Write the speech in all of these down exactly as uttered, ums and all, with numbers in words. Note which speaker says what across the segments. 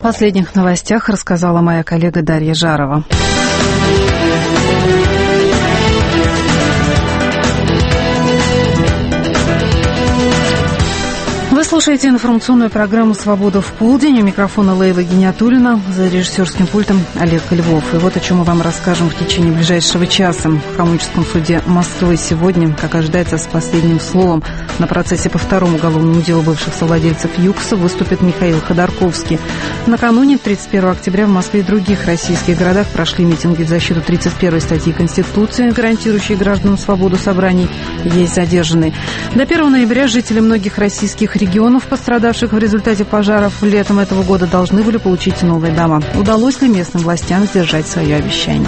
Speaker 1: последних новостях рассказала моя коллега Дарья Жарова. Вы слушаете информационную программу «Свобода в полдень». У микрофона Лейла Гиниатуллина, за режиссерским пультом Олег Львов. И вот о чем мы вам расскажем в течение ближайшего часа. В Камунческом суде Москвы сегодня, как ожидается, с последним словом на процессе по второму уголовному делу бывших совладельцев ЮКОСа выступит Михаил Ходорковский. Накануне, тридцать первого октября, в Москве и других российских городах прошли митинги в защиту тридцать первой статьи Конституции, гарантирующей гражданам свободу собраний. Есть задержанные. До первого ноября жители многих российских регионов, пострадавших в результате пожаров летом этого года, должны были получить новые дома. Удалось ли местным властям сдержать свое обещание?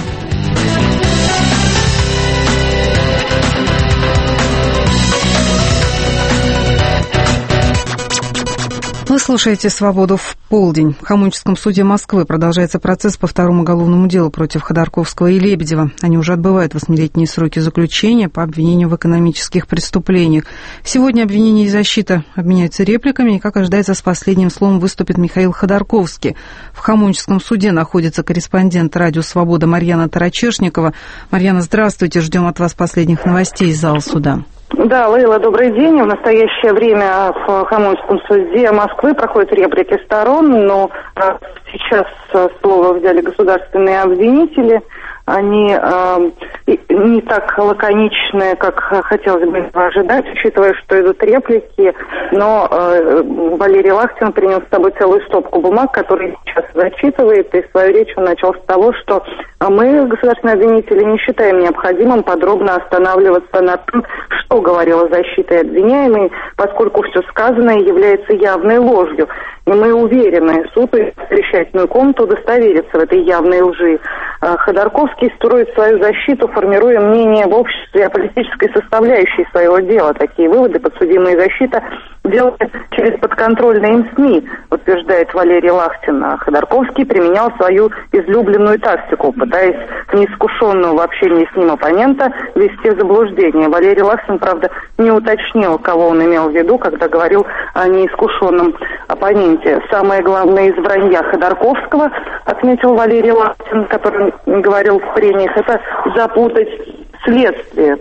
Speaker 1: Вы слушаете «Свободу в полдень». В Камунческом суде Москвы продолжается процесс по второму уголовному делу против Ходорковского и Лебедева. Они уже отбывают восьмилетние сроки заключения по обвинению в экономических преступлениях. Сегодня обвинение и защита обменяются репликами, и, как ожидается, с последним словом выступит Михаил Ходорковский. В Камунческом суде находится корреспондент радио «Свобода» Марьяна Тарачешникова. Марьяна, здравствуйте. Ждем от вас последних новостей из зала суда.
Speaker 2: Да, Лейла, добрый день. В настоящее время в Камунческом суде Москвы проходят реплики сторон, но сейчас слово взяли государственные обвинители. Они э, не так лаконичны, как хотелось бы ожидать, учитывая, что идут реплики, но э, Валерий Лахтин принес с собой целую стопку бумаг, которые сейчас зачитывает, и свою речь он начал с того, что мы, государственные обвинители, не считаем необходимым подробно останавливаться на том, что говорила защита и обвиняемый, поскольку все сказанное является явной ложью. И мы уверены, суд и совещательную комнату удостоверится в этой явной лжи. Ходорковский строит свою защиту, формируя мнение в обществе о политической составляющей своего дела. Такие выводы подсудимая защита делает через подконтрольные им СМИ, утверждает Валерий Лахтин. А Ходорковский применял свою излюбленную тактику, пытаясь неискушенного в общении с ним оппонента ввести в заблуждение. Валерий Лахтин, правда, не уточнил, кого он имел в виду, когда говорил о неискушенном оппоненте. Самое главное из вранья Ходорковского, отметил Валерий Лахтин, который говорил в прениях, это запутать следствие.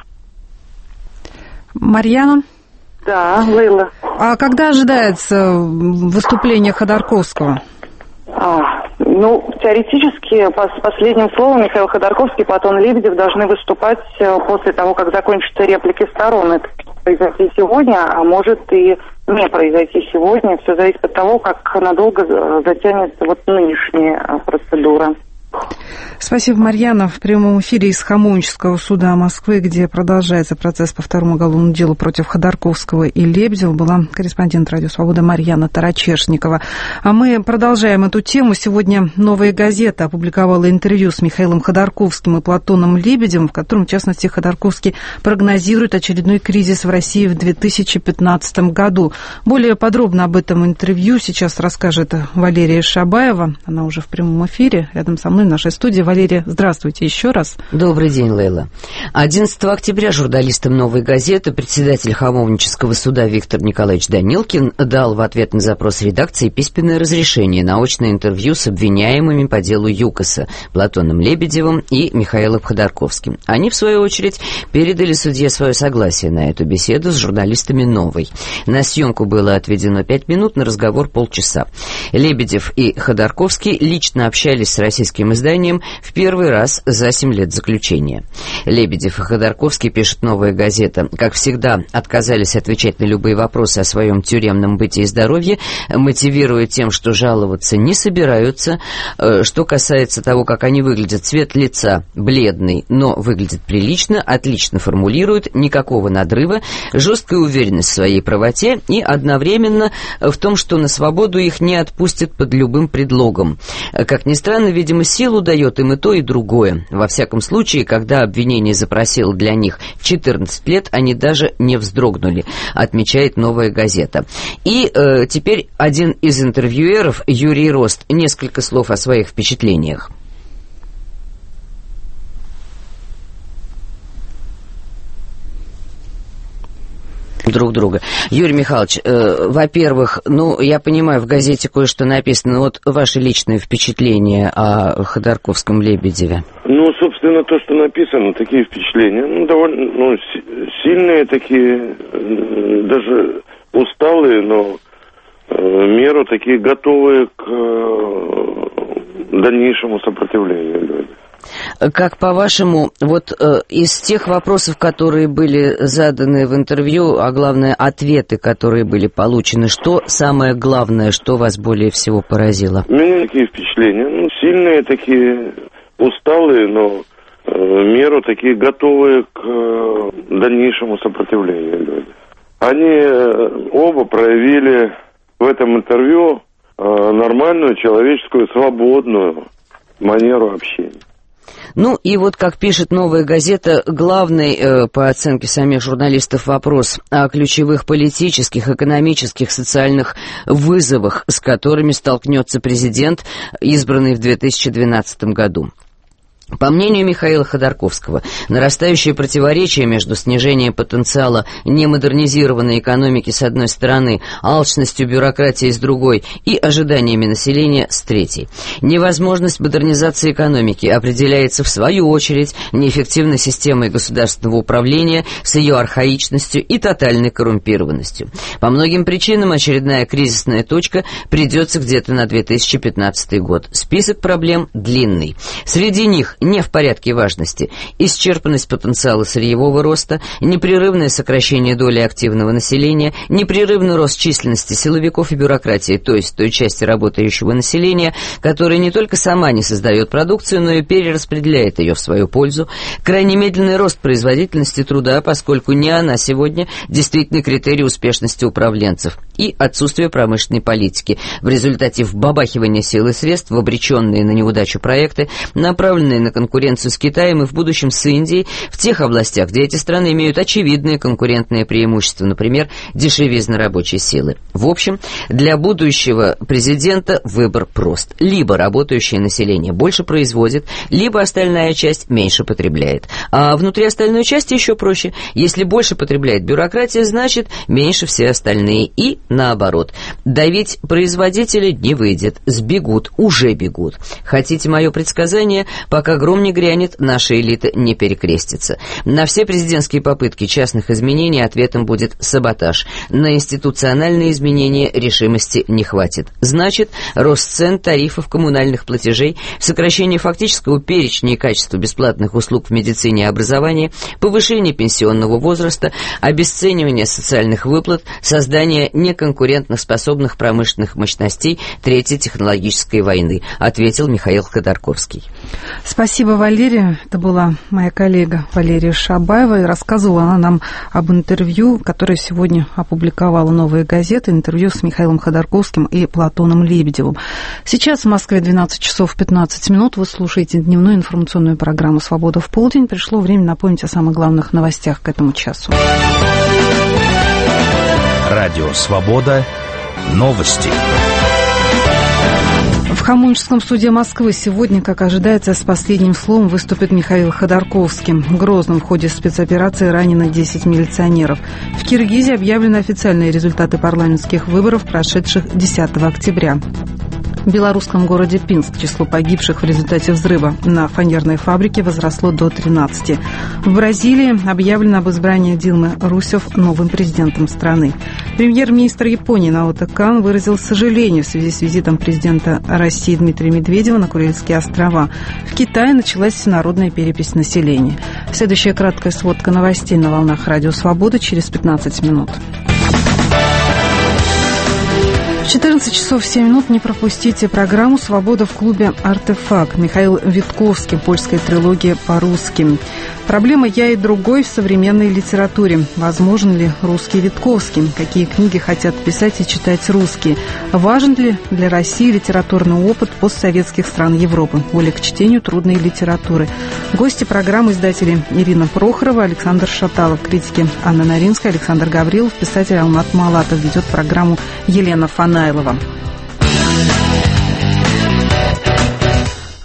Speaker 1: Марьяна?
Speaker 2: Да, Лейла.
Speaker 1: А когда ожидается выступление Ходорковского?
Speaker 2: А, ну, теоретически, по, с последним словом Михаил Ходорковский и Платон Лебедев должны выступать после того, как закончатся реплики сторон. Это произойти сегодня, а может и не произойти сегодня. Все зависит от того, как надолго затянется вот нынешняя процедура.
Speaker 1: Спасибо, Марьяна. В прямом эфире из Камунческого суда Москвы, где продолжается процесс по второму уголовному делу против Ходорковского и Лебедева, была корреспондент радио «Свобода» Марьяна Тарачешникова. А мы продолжаем эту тему. Сегодня «Новая газета» опубликовала интервью с Михаилом Ходорковским и Платоном Лебедевым, в котором, в частности, Ходорковский прогнозирует очередной кризис в России в две тысячи пятнадцатом году. Более подробно об этом интервью сейчас расскажет Валерия Шабаева. Она уже в прямом эфире рядом со мной в нашей студии. Валерия, здравствуйте еще раз.
Speaker 3: Добрый день, Лейла. одиннадцатого октября журналистам «Новой газеты» председатель Камунческого суда Виктор Николаевич Данилкин дал в ответ на запрос редакции письменное разрешение на очное интервью с обвиняемыми по делу ЮКОСа Платоном Лебедевым и Михаилом Ходорковским. Они, в свою очередь, передали судье свое согласие на эту беседу с журналистами «Новой». На съемку было отведено пять минут, на разговор полчаса. Лебедев и Ходорковский лично общались с российским изданием в первый раз за семь лет заключения. Лебедев и Ходорковский, пишет «Новая газета», как всегда, отказались отвечать на любые вопросы о своем тюремном бытии и здоровье, мотивируя тем, что жаловаться не собираются. Что касается того, как они выглядят, цвет лица бледный, но выглядит прилично, отлично формулируют, никакого надрыва, жесткая уверенность в своей правоте и одновременно в том, что на свободу их не отпустят под любым предлогом. Как ни странно, видимо, силу дает им и то, и другое. Во всяком случае, когда обвинение запросило для них четырнадцать лет, они даже не вздрогнули, отмечает «Новая газета». И э, теперь один из интервьюеров, Юрий Рост, несколько слов о своих впечатлениях. друг друга. Юрий Михайлович, э, во-первых, ну, я понимаю, в газете кое-что написано. Вот ваши личные впечатления о Ходорковском Лебедеве.
Speaker 4: Ну, собственно, то, что написано, такие впечатления, ну, довольно, ну, с- сильные такие, э, даже усталые, но э, меру такие готовые к э, дальнейшему сопротивлению люди.
Speaker 3: Как по-вашему, вот э, из тех вопросов, которые были заданы в интервью, а главное, ответы, которые были получены, что самое главное, что вас более всего поразило?
Speaker 4: Меня такие впечатления, ну, сильные такие, усталые, но э, меру такие готовые к э, дальнейшему сопротивлению люди. Они э, оба проявили в этом интервью э, нормальную, человеческую, свободную манеру общения.
Speaker 3: Ну и вот, как пишет «Новая газета», главный, э, по оценке самих журналистов, вопрос о ключевых политических, экономических, социальных вызовах, с которыми столкнется президент, избранный в две тысячи двенадцатом году. По мнению Михаила Ходорковского, нарастающее противоречие между снижением потенциала немодернизированной экономики с одной стороны, алчностью бюрократии с другой и ожиданиями населения с третьей. Невозможность модернизации экономики определяется в свою очередь неэффективной системой государственного управления с ее архаичностью и тотальной коррумпированностью. По многим причинам очередная кризисная точка придется где-то на две тысячи пятнадцатый год. Список проблем длинный. Среди них не в порядке важности исчерпанность потенциала сырьевого роста, непрерывное сокращение доли активного населения, непрерывный рост численности силовиков и бюрократии, то есть той части работающего населения, которая не только сама не создает продукцию, но и перераспределяет ее в свою пользу, крайне медленный рост производительности труда, поскольку не она сегодня действительный критерий успешности управленцев, и отсутствие промышленной политики, в результате вбабахивания сил и средств в обреченные на неудачу проекты, направленные на конкуренцию с Китаем и в будущем с Индией в тех областях, где эти страны имеют очевидные конкурентные преимущества, например, дешевизна рабочей силы. В общем, для будущего президента выбор прост. Либо работающее население больше производит, либо остальная часть меньше потребляет. А внутри остальной части еще проще. Если больше потребляет бюрократия, значит меньше все остальные. И наоборот. Давить производителя не выйдет. Сбегут, уже бегут. Хотите мое предсказание? Пока гром не грянет, наша элита не перекрестится. На все президентские попытки частных изменений ответом будет саботаж. На институциональные изменения решимости не хватит. Значит, рост цен, тарифов, коммунальных платежей, сокращение фактического перечня и качества бесплатных услуг в медицине и образовании, повышение пенсионного возраста, обесценивание социальных выплат, создание неконкурентных способных промышленных мощностей Третьей технологической войны, ответил Михаил Ходорковский.
Speaker 1: Спасибо, Валерия. Это была моя коллега Валерия Шабаева. И рассказывала она нам об интервью, которое сегодня опубликовала «Новая газета». Интервью с Михаилом Ходорковским и Платоном Лебедевым. Сейчас в Москве двенадцать часов пятнадцать минут. Вы слушаете дневную информационную программу «Свобода в полдень». Пришло время напомнить о самых главных новостях к этому часу.
Speaker 5: Радио «Свобода». Новости.
Speaker 1: В Хамунческом суде Москвы сегодня, как ожидается, с последним словом выступит Михаил Ходорковский. В Грозном в ходе спецоперации ранено десять милиционеров. В Киргизии объявлены официальные результаты парламентских выборов, прошедших десятого октября. В белорусском городе Пинск число погибших в результате взрыва на фанерной фабрике возросло до тринадцати. В Бразилии объявлено об избрании Дилмы Русефф новым президентом страны. Премьер-министр Японии Наото Кан выразил сожаление в связи с визитом президента России Дмитрия Медведева на Курильские острова. В Китае началась всенародная перепись населения. Следующая краткая сводка новостей на волнах Радио Свобода через пятнадцать минут. В четырнадцать часов семь минут не пропустите программу «Свобода» в клубе «Артефакт». Михаил Витковский, польская трилогия по-русски. Проблема «Я и другой» в современной литературе. Возможен ли русский Витковский? Какие книги хотят писать и читать русские? Важен ли для России литературный опыт постсоветских стран Европы? Воля к чтению трудной литературы. Гости программы — издатели Ирина Прохорова, Александр Шаталов, критики Анна Наринская, Александр Гаврилов, писатель Алмат Малатов. Ведет программу Елена Фанайлова.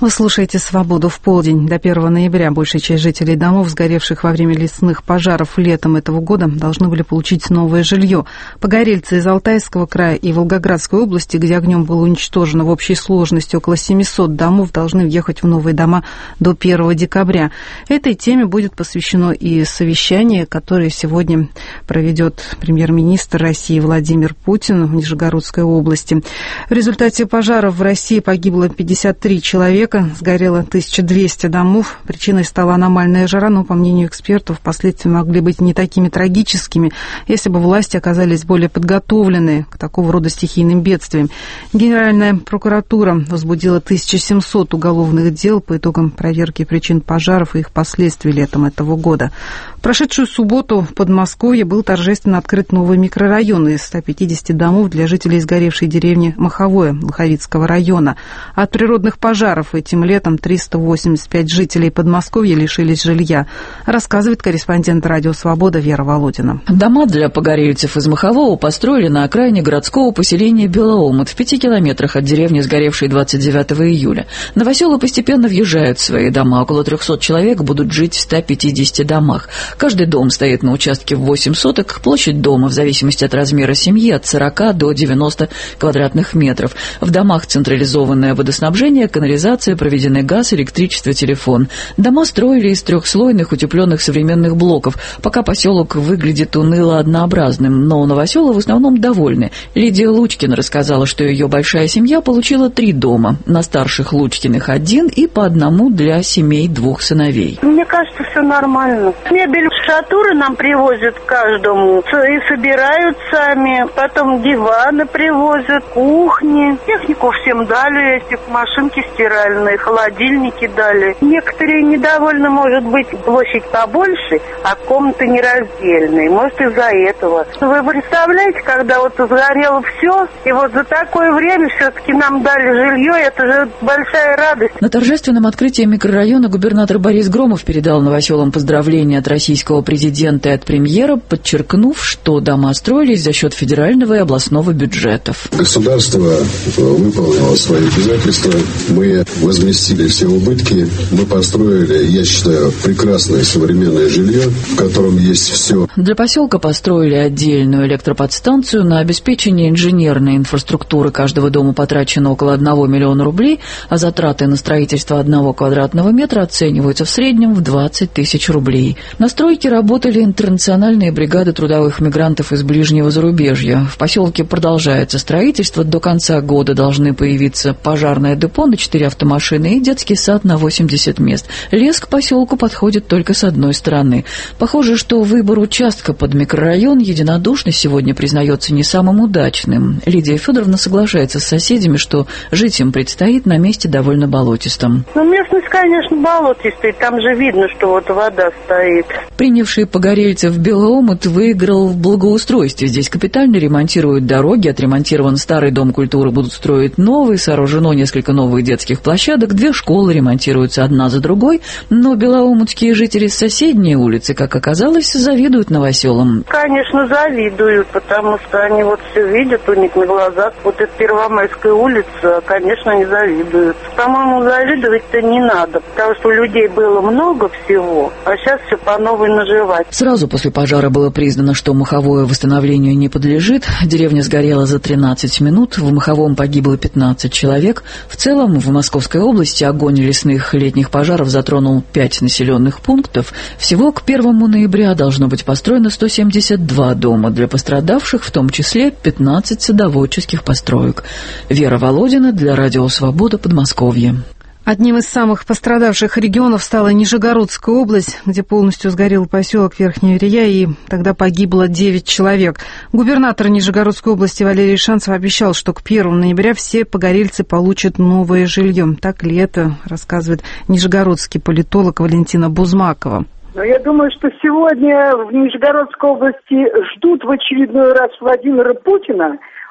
Speaker 1: Вы слушаете «Свободу в полдень». До первого ноября большая часть жителей домов, сгоревших во время лесных пожаров летом этого года, должны были получить новое жилье. Погорельцы из Алтайского края и Волгоградской области, где огнем было уничтожено в общей сложности около семисот домов, должны въехать в новые дома до первого декабря. Этой теме будет посвящено и совещание, которое сегодня проведет премьер-министр России Владимир Путин в Нижегородской области. В результате пожаров в России погибло пятьдесят три человека. Сгорело тысяча двести домов. Причиной стала аномальная жара, но, по мнению экспертов, последствия могли быть не такими трагическими, если бы власти оказались более подготовлены к такого рода стихийным бедствиям. Генеральная прокуратура возбудила тысячу семьсот уголовных дел по итогам проверки причин пожаров и их последствий летом этого года. В прошедшую субботу в Подмосковье был торжественно открыт новый микрорайон из ста пятидесяти домов для жителей сгоревшей деревни Маховое Лоховицкого района. От природных пожаров этим летом триста восемьдесят пять жителей Подмосковья лишились жилья, рассказывает корреспондент «Радио Свобода» Вера Володина.
Speaker 6: Дома для погорельцев из Махового построили на окраине городского поселения Белоомут в пяти километрах от деревни, сгоревшей двадцать девятого июля. Новоселы постепенно въезжают в свои дома. Около трехсот человек будут жить в ста пятидесяти домах. Каждый дом стоит на участке в восемь соток. Площадь дома, в зависимости от размера семьи, от сорока до девяноста квадратных метров. В домах централизованное водоснабжение, канализация, проведенный газ, электричество, телефон. Дома строили из трехслойных утепленных современных блоков. Пока поселок выглядит уныло однообразным, но новоселы в основном довольны. Лидия Лучкина рассказала, что ее большая семья получила три дома. На старших Лучкиных один и по одному для семей двух сыновей.
Speaker 7: Мне кажется, все нормально. Мебель, шатуры нам привозят каждому и собирают сами. Потом диваны привозят, кухни. Технику всем дали, эти машинки стиральные, холодильники дали. Некоторые недовольны, может быть, площадь побольше, а комнаты нераздельные. Может, из-за этого. Вы представляете, когда вот сгорело все, и вот за такое время все-таки нам дали жилье, это же большая радость.
Speaker 6: На торжественном открытии микрорайона губернатор Борис Громов передал новоселам поздравления от российского президента и от премьера, подчеркнув, что дома строились за счет федерального и областного бюджетов.
Speaker 8: Государство выполнило свои обязательства. Мы возместили все убытки. Мы построили, я считаю, прекрасное современное жилье, в котором есть все.
Speaker 6: Для поселка построили отдельную электроподстанцию. На обеспечение инженерной инфраструктуры каждого дома потрачено около одного миллиона рублей, а затраты на строительство одного квадратного метра оцениваются в среднем в двадцать тысяч рублей. На стройке работали интернациональные бригады трудовых мигрантов из ближнего зарубежья. В поселке продолжается строительство. До конца года должны появиться пожарное депо на четыре автомашины и детский сад на восемьдесят мест. Лес к поселку подходит только с одной стороны. Похоже, что выбор участка под микрорайон единодушно сегодня признается не самым удачным. Лидия Федоровна соглашается с соседями, что жить им предстоит на месте довольно болотистом.
Speaker 7: Ну, местность, конечно, болотистая. Там же видно, что вот вода стоит.
Speaker 6: Принявший погорельцев Белоомут выиграл в благоустройстве. Здесь капитально ремонтируют дороги, отремонтирован старый дом культуры, будут строить новый, сооружено несколько новых детских площадок, две школы ремонтируются одна за другой, но белоомутские жители с соседней улицы, как оказалось, завидуют новоселам.
Speaker 7: Конечно, завидуют, потому что они вот все видят у них на глазах. Вот эта Первомайская улица, конечно, они завидуют. По-моему, завидовать-то не надо, потому что у людей было много всего, а сейчас все по новой наживать.
Speaker 6: Сразу после пожара было признано, что Маховое восстановлению не подлежит. Деревня сгорела за тринадцать минут, в Маховом погибло пятнадцать человек. В целом, в Московской области огонь лесных летних пожаров затронул пять населенных пунктов. Всего к первому ноября должно быть построено сто семьдесят два дома для пострадавших, в том числе пятнадцать садоводческих построек. Вера Володина для Радио Свобода, Подмосковье.
Speaker 1: Одним из самых пострадавших регионов стала Нижегородская область, где полностью сгорел поселок Верхняя Рия, и тогда погибло девять человек. Губернатор Нижегородской области Валерий Шанцев обещал, что к первому ноября все погорельцы получат новое жилье. Так ли это, рассказывает нижегородский политолог Валентина Бузмакова.
Speaker 9: Но я думаю, что сегодня в Нижегородской области ждут в очередной раз Владимира Путина.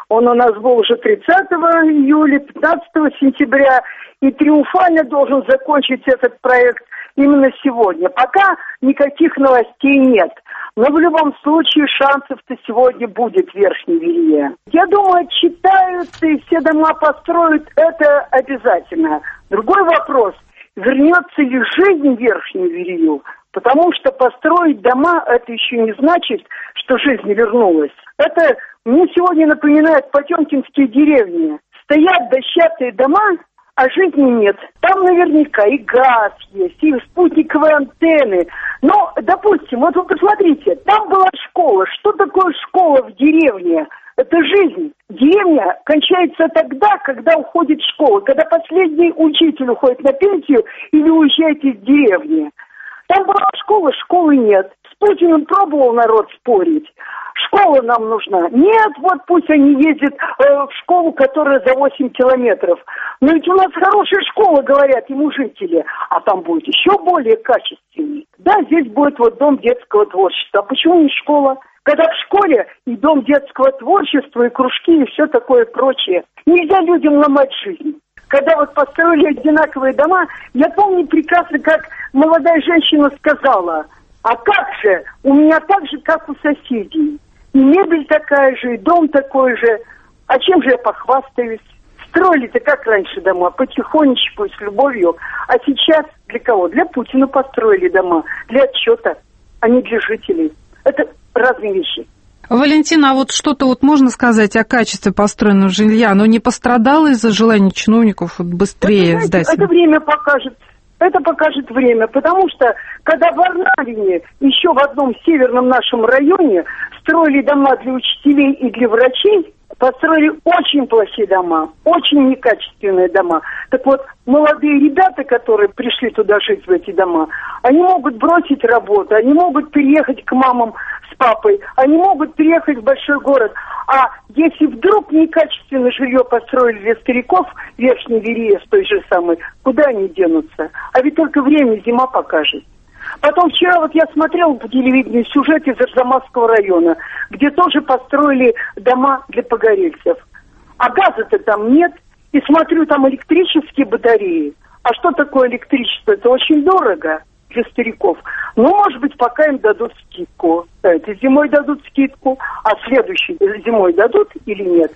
Speaker 9: Он у нас был уже тридцатого июля, пятнадцатого сентября, и триумфально должен закончить этот проект именно сегодня. Пока никаких новостей нет. Но в любом случае шансов-то сегодня будет в Верхней Вилье. Я думаю, отчитаются и все дома построят, это обязательно. Другой вопрос, вернется ли жизнь в Верхнюю Вилью? Потому что построить дома, это еще не значит, что жизнь вернулась. Это мне сегодня напоминает потемкинские деревни. Стоят дощатые дома, а жизни нет. Там наверняка и газ есть, и спутниковые антенны. Но, допустим, вот вы посмотрите, там была школа. Что такое школа в деревне? Это жизнь. Деревня кончается тогда, когда уходит школа, когда последний учитель уходит на пенсию или уезжает из деревни. Там была школа, школы нет. С Путиным пробовал народ спорить. Школа нам нужна. Нет, вот пусть они ездят э, в школу, которая за восемь километров. Но ведь у нас хорошая школа, говорят ему жители. А там будет еще более качественней. Да, здесь будет вот дом детского творчества. А почему не школа? Когда в школе и дом детского творчества, и кружки, и все такое прочее. Нельзя людям ломать жизнь. Когда вот построили одинаковые дома, я помню прекрасно, как молодая женщина сказала: а как же, у меня так же, как у соседей. И мебель такая же, и дом такой же. А чем же я похвастаюсь? Строили-то как раньше дома, потихонечку, с любовью. А сейчас для кого? Для Путина построили дома. Для отчета, а не для жителей. Это разные вещи.
Speaker 1: Валентина, а вот что-то вот можно сказать о качестве построенного жилья? Оно не пострадало из-за желания чиновников вот быстрее
Speaker 9: это,
Speaker 1: сдать?
Speaker 9: Это время покажет. Это покажет время, потому что, когда в Арнавине, еще в одном северном нашем районе, строили дома для учителей и для врачей, построили очень плохие дома, очень некачественные дома. Так вот, молодые ребята, которые пришли туда жить, в эти дома, они могут бросить работу, они могут переехать к мамам с папой, они могут переехать в большой город. А если вдруг некачественное жилье построили для стариков в Верхней Вилье, с той же самой, куда они денутся? А ведь только время, зима покажет. Потом вчера вот я смотрела по телевидению сюжет из Арзамасского района, где тоже построили дома для погорельцев. А газа-то там нет. И смотрю, там электрические батареи. А что такое электричество? Это очень дорого для стариков. Ну, может быть, пока им дадут скидку. Этой зимой дадут скидку, а следующей зимой дадут или нет?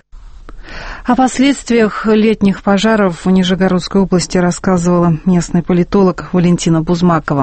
Speaker 1: О последствиях летних пожаров в Нижегородской области рассказывала местный политолог Валентина Бузмакова.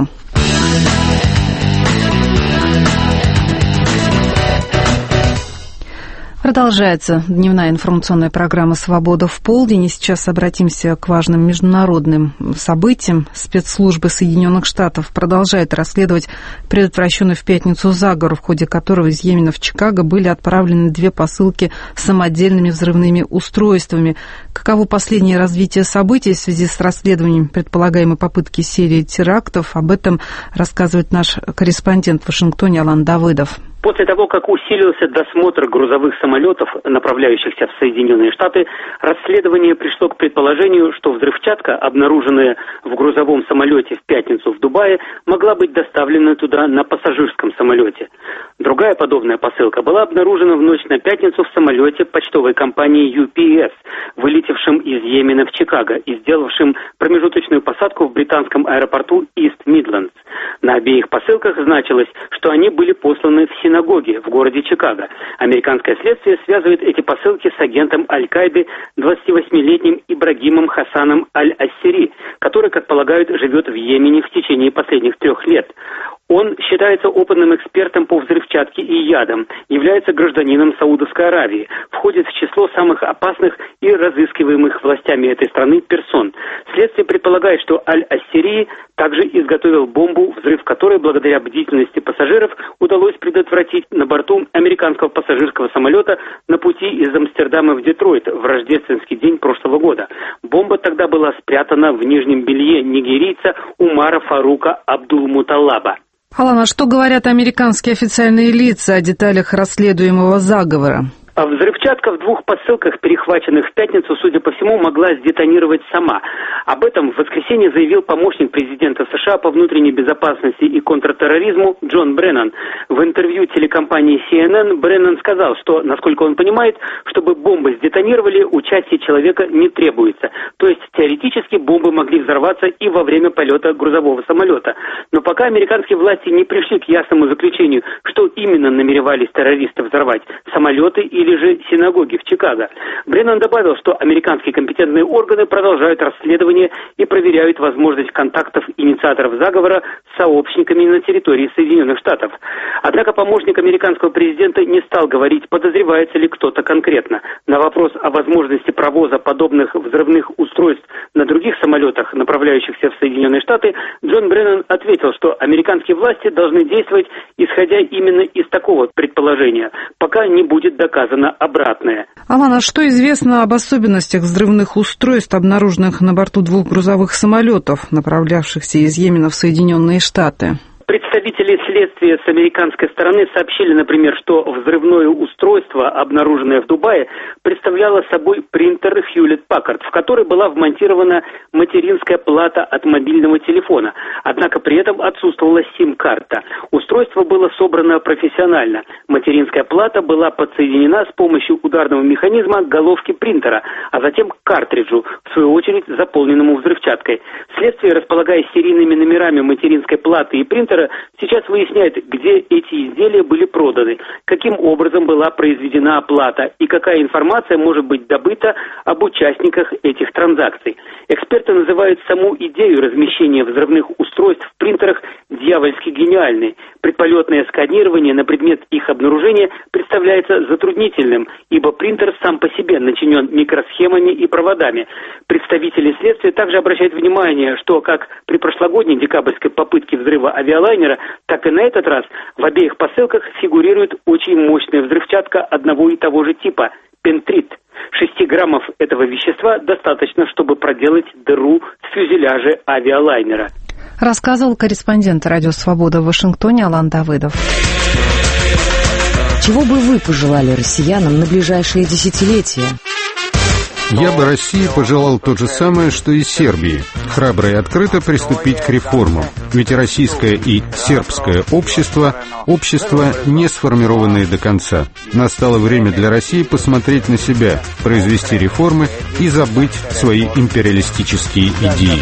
Speaker 1: Продолжается дневная информационная программа «Свобода в полдень». И сейчас обратимся к важным международным событиям. Спецслужбы Соединенных Штатов продолжают расследовать предотвращенный в пятницу заговор, в ходе которого из Йемена в Чикаго были отправлены две посылки с самодельными взрывными устройствами. Каково последнее развитие событий в связи с расследованием предполагаемой попытки серии терактов? Об этом рассказывает наш корреспондент в Вашингтоне Алан Давыдов.
Speaker 10: После того, как усилился досмотр грузовых самолетов, направляющихся в Соединенные Штаты, расследование пришло к предположению, что взрывчатка, обнаруженная в грузовом самолете в пятницу в Дубае, могла быть доставлена туда на пассажирском самолете. Другая подобная посылка была обнаружена в ночь на пятницу в самолете почтовой компании ю пи эс, вылетевшем из Йемена в Чикаго и сделавшем промежуточную посадку в британском аэропорту Ист-Мидлендс. На обеих посылках значилось, что они были посланы в синагоге в городе Чикаго. Американское следствие связывает эти посылки с агентом Аль-Каиды двадцативосьмилетним Ибрагимом Хасаном Аль-Ассери, который, как полагают, живет в Йемене в течение последних трех лет. Он считается опытным экспертом по взрывчатке и ядам, является гражданином Саудовской Аравии, входит в число самых опасных и разыскиваемых властями этой страны персон. Следствие предполагает, что Аль-Ассери также изготовил бомбу, взрыв которой, благодаря бдительности пассажиров, удалось предотвратить на борту американского пассажирского самолета на пути из Амстердама в Детройт в рождественский день прошлого года. Бомба тогда была спрятана в нижнем белье нигерийца Умара Фарука Абдулмуталаба.
Speaker 1: Алана, что говорят американские официальные лица о деталях расследуемого заговора?
Speaker 10: А взрывчатка в двух посылках, перехваченных в пятницу, судя по всему, могла сдетонировать сама. Об этом в воскресенье заявил помощник президента США по внутренней безопасности и контртерроризму Джон Бреннан. В интервью телекомпании си эн эн Бреннан сказал, что, насколько он понимает, чтобы бомбы сдетонировали, участие человека не требуется. То есть теоретически бомбы могли взорваться и во время полета грузового самолета. Но пока американские власти не пришли к ясному заключению, что именно намеревались террористы взорвать – самолеты или же синагоги в Чикаго. Бреннан добавил, что американские компетентные органы продолжают расследование и проверяют возможность контактов инициаторов заговора с сообщниками на территории Соединенных Штатов. Однако помощник американского президента не стал говорить, подозревается ли кто-то конкретно. На вопрос о возможности провоза подобных взрывных устройств на других самолетах, направляющихся в Соединенные Штаты, Джон Бреннан ответил, что американские власти должны действовать, исходя именно из такого предположения, пока не будет доказано обратное.
Speaker 1: Алан, а что известно об особенностях взрывных устройств, обнаруженных на борту двух грузовых самолетов, направлявшихся из Йемена в Соединенные Штаты?
Speaker 10: Представители следствия с американской стороны сообщили, например, что взрывное устройство, обнаруженное в Дубае, представляло собой принтер Hewlett-Packard, в который была вмонтирована материнская плата от мобильного телефона. Однако при этом отсутствовала сим-карта. Устройство было собрано профессионально. Материнская плата была подсоединена с помощью ударного механизма к головке принтера, а затем к картриджу, в свою очередь заполненному взрывчаткой. Следствие, располагаясь серийными номерами материнской платы и принтера, сейчас выясняет, где эти изделия были проданы, каким образом была произведена оплата и какая информация может быть добыта об участниках этих транзакций. Эксперты называют саму идею размещения взрывных устройств в принтерах дьявольски гениальной. Предполетное сканирование на предмет их обнаружения представляется затруднительным, ибо принтер сам по себе начинен микросхемами и проводами. Представители следствия также обращают внимание, что как при прошлогодней декабрьской попытке взрыва авиалайнера, так и на этот раз в обеих посылках фигурирует очень мощная взрывчатка одного и того же типа – пентрит. Шести граммов этого вещества достаточно, чтобы проделать дыру в фюзеляже авиалайнера.
Speaker 1: Рассказывал корреспондент «Радио Свобода» в Вашингтоне Алан Давыдов.
Speaker 3: Чего бы вы пожелали россиянам на ближайшие десятилетия?
Speaker 11: Я бы России пожелал то же самое, что и Сербии. Храбро и открыто приступить к реформам. Ведь российское и сербское общество – общества, не сформированные до конца. Настало время для России посмотреть на себя, произвести реформы и забыть свои империалистические идеи.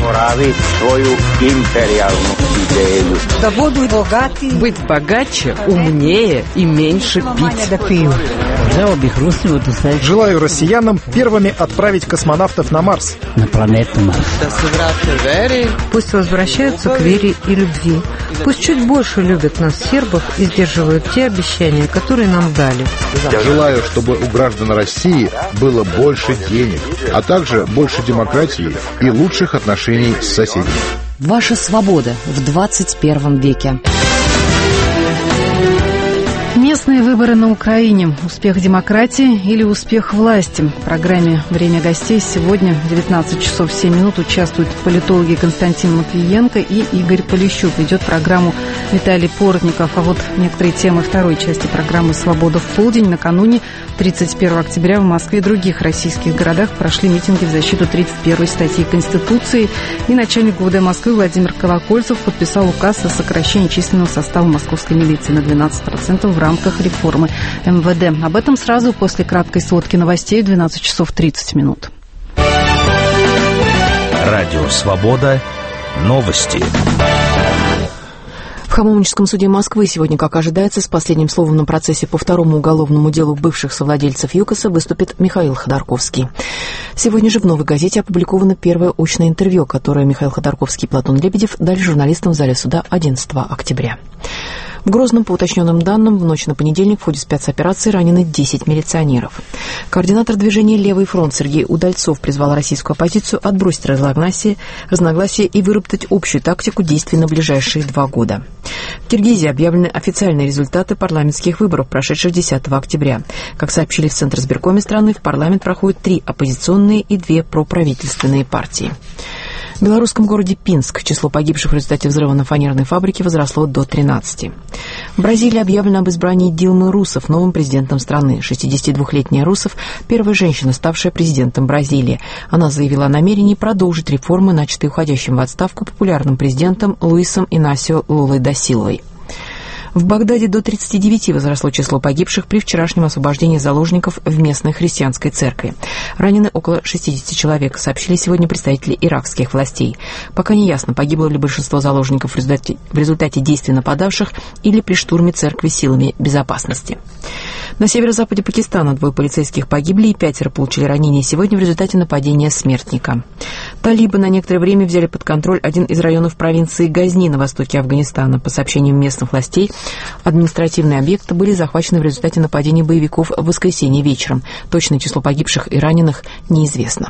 Speaker 3: Быть богаче, умнее и меньше пить.
Speaker 12: Желаю россиянам первыми отправить космонавтов на Марс.
Speaker 13: На планету Марс.
Speaker 14: Пусть возвращаются к вере и любви. Пусть чуть больше любят нас, сербов, и сдерживают те обещания, которые нам дали.
Speaker 15: Я желаю, чтобы у граждан России было больше денег, а также больше демократии и лучших отношений с соседями.
Speaker 3: Ваша свобода в двадцать первом веке.
Speaker 1: Местные выборы на Украине. Успех демократии или успех власти? В программе «Время гостей» сегодня в девятнадцать часов семь минут участвуют политологи Константин Матвиенко и Игорь Полищук. Ведет программу Виталий Портников. А вот некоторые темы второй части программы «Свобода в полдень». Накануне, тридцать первого октября, в Москве и других российских городах прошли митинги в защиту тридцать первой статьи Конституции. И начальник ГУВД Москвы Владимир Колокольцев подписал указ о сокращении численного состава московской милиции на двенадцать процентов в рамках реформы эм вэ дэ. Об этом сразу после краткой сводки новостей в двенадцать часов тридцать минут.
Speaker 5: Радио «Свобода». Новости.
Speaker 16: В Хамовническом суде Москвы сегодня, как ожидается, с последним словом на процессе по второму уголовному делу бывших совладельцев ЮКОСа выступит Михаил Ходорковский. Сегодня же в «Новой газете» опубликовано первое очное интервью, которое Михаил Ходорковский и Платон Лебедев дали журналистам в зале суда одиннадцатого октября. В Грозном, по уточненным данным, в ночь на понедельник в ходе спецоперации ранены десять милиционеров. Координатор движения «Левый фронт» Сергей Удальцов призвал российскую оппозицию отбросить разногласия, разногласия и выработать общую тактику действий на ближайшие два года. В Киргизии объявлены официальные результаты парламентских выборов, прошедших десятого октября. Как сообщили в Центризбиркоме страны, в парламент проходят три оппозиционные и две проправительственные партии. В белорусском городе Пинск число погибших в результате взрыва на фанерной фабрике возросло до тринадцати. В Бразилии объявлено об избрании Дилмы Русефф новым президентом страны. шестидесятидвухлетняя Русефф – первая женщина, ставшая президентом Бразилии. Она заявила о намерении продолжить реформы, начатые уходящим в отставку популярным президентом Луисом Инасио Лулой да Силвой. В Багдаде до тридцати девяти возросло число погибших при вчерашнем освобождении заложников в местной христианской церкви. Ранены около шестидесяти человек, сообщили сегодня представители иракских властей. Пока не ясно, погибло ли большинство заложников в результате, в результате действий нападавших или при штурме церкви силами безопасности. На северо-западе Пакистана двое полицейских погибли и пятеро получили ранения сегодня в результате нападения смертника. Талибы на некоторое время взяли под контроль один из районов провинции Газни на востоке Афганистана. По сообщениям местных властей, административные объекты были захвачены в результате нападения боевиков в воскресенье вечером. Точное число погибших и раненых неизвестно.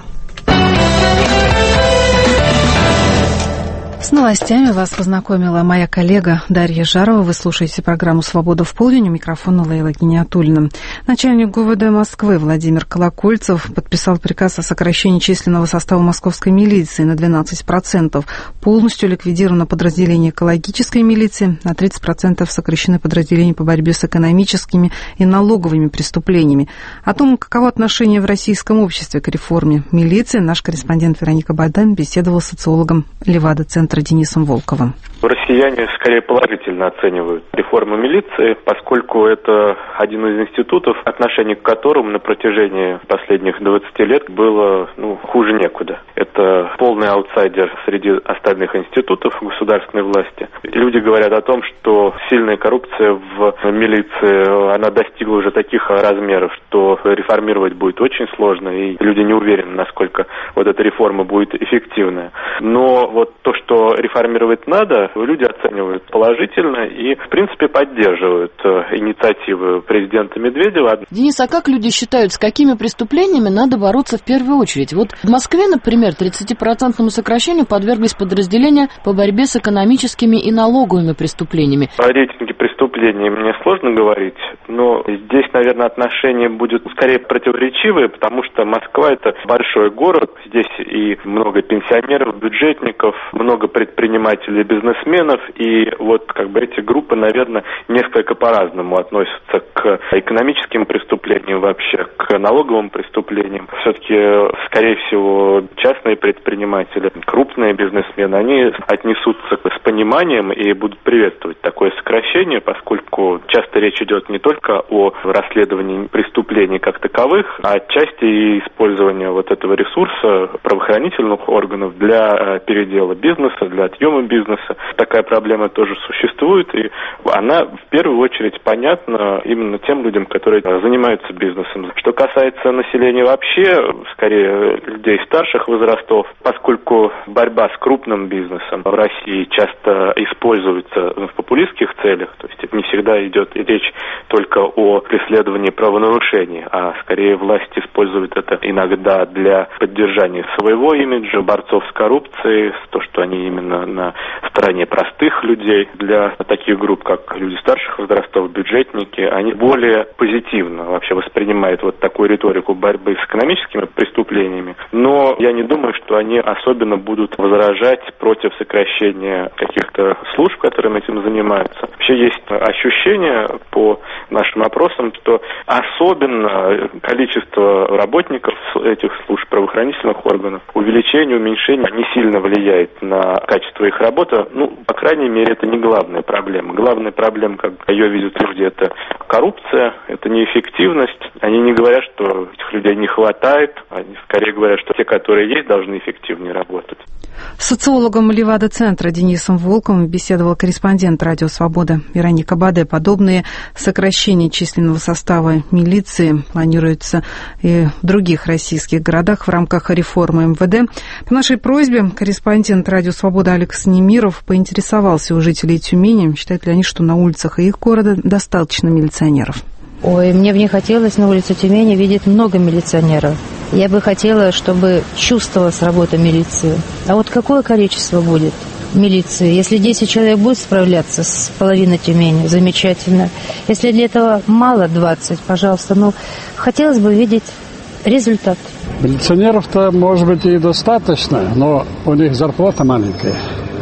Speaker 1: С новостями вас познакомила моя коллега Дарья Жарова. Вы слушаете программу «Свобода в полдень». У микрофона Лейла Гиниатуллина. Начальник ГУВД Москвы Владимир Колокольцев подписал приказ о сокращении численного состава московской милиции на двенадцать процентов. Полностью ликвидировано подразделение экологической милиции, на тридцать процентов сокращены подразделения по борьбе с экономическими и налоговыми преступлениями. О том, каково отношение в российском обществе к реформе милиции, наш корреспондент Вероника Бадан беседовал с социологом Левада-центра Денисом Волковым.
Speaker 13: Россияне скорее положительно оценивают реформу милиции, поскольку это один из институтов, отношение к которому на протяжении последних двадцати лет было ну, хуже некуда. Это полный аутсайдер среди остальных институтов государственной власти. Люди говорят о том, что сильная коррупция в милиции, она достигла уже таких размеров, что реформировать будет очень сложно, и люди не уверены, насколько вот эта реформа будет эффективная. Но вот то, что реформировать надо, люди оценивают положительно и, в принципе, поддерживают инициативу президента Медведева.
Speaker 17: Денис, а как люди считают, с какими преступлениями надо бороться в первую очередь? Вот в Москве, например, тридцатипроцентному сокращению подверглись подразделения по борьбе с экономическими и налоговыми преступлениями.
Speaker 13: О рейтинге преступлений мне сложно говорить, но здесь, наверное, отношение будет скорее противоречивое, потому что Москва – это большой город, здесь и много пенсионеров, бюджетников, много предпринимателей, бизнесменов, и вот как бы эти группы, наверное, несколько по-разному относятся к экономическим преступлениям вообще, к налоговым преступлениям. Все-таки, скорее всего, частные предприниматели, крупные бизнесмены, они отнесутся с пониманием и будут приветствовать такое сокращение, поскольку часто речь идет не только о расследовании преступлений как таковых, а отчасти и использования вот этого ресурса правоохранительных органов для передела бизнеса, для отъема бизнеса. Такая проблема тоже существует, и она в первую очередь понятна именно тем людям, которые занимаются бизнесом. Что касается населения вообще, скорее людей старших возрастов, поскольку борьба с крупным бизнесом в России часто используется в популистских целях, то есть не всегда идет речь только о преследовании правонарушений, а скорее власть использует это иногда для поддержания своего имиджа, борцов с коррупцией, то, что они именно на стороне простых людей. Для таких групп, как люди старших возрастов, бюджетники, они более позитивно вообще воспринимают вот такую риторику борьбы с экономическими преступлениями. Но я не думаю, что они особенно будут возражать против сокращения каких-то служб, которыми этим занимаются. Вообще есть ощущение по нашим опросам, что особенно количество работников этих служб, правоохранительных органов, увеличение, уменьшение не сильно влияет на качество их работы. Ну, по крайней мере, это не главная проблема. Главная проблема, как ее видят люди, это коррупция, это неэффективность. Они не говорят, что этих людей не хватает, они скорее говорят, что те, которые есть, должны эффективнее работать.
Speaker 1: С социологом Левада-центра Денисом Волковым беседовал корреспондент «Радио Свобода» Вероника Баде. Подобные сокращения численного состава милиции планируются и в других российских городах в рамках реформы эм вэ дэ. По нашей просьбе корреспондент «Радио Свобода» Алекс Немиров поинтересовался у жителей Тюмени, считают ли они, что на улицах их города достаточно милиционеров.
Speaker 18: Ой, мне бы не хотелось на улице Тюмени видеть много милиционеров. Я бы хотела, чтобы чувствовалась работа милиции. А вот какое количество будет милиции? Если десять человек будет справляться с половиной Тюмени, замечательно. Если для этого мало двадцать, пожалуйста, но хотелось бы видеть результат.
Speaker 19: Милиционеров-то, может быть, и достаточно, но у них зарплата маленькая.